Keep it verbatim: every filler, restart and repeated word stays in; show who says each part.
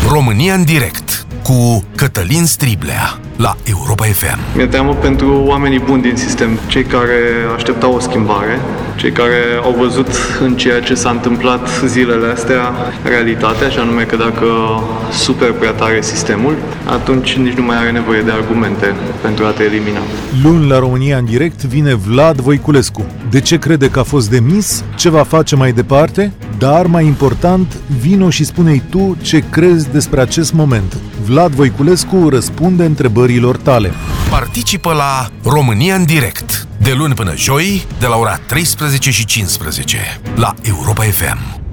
Speaker 1: România în direct cu Cătălin Striblea la Europa F M.
Speaker 2: Mi-e teamă pentru oamenii buni din sistem, cei care așteptau o schimbare, cei care au văzut în ceea ce s-a întâmplat zilele astea realitatea, și anume că dacă super prea tare sistemul, atunci nici nu mai are nevoie de argumente pentru a te elimina.
Speaker 3: Luni la România în direct vine Vlad Voiculescu. De ce crede că a fost demis? Ce va face mai departe? Dar mai important, vino și spune-i tu ce crezi despre acest moment. Vlad Voiculescu răspunde întrebărilor tale.
Speaker 1: Participă la România în direct de luni până joi de la ora treisprezece și cincisprezece la Europa F M.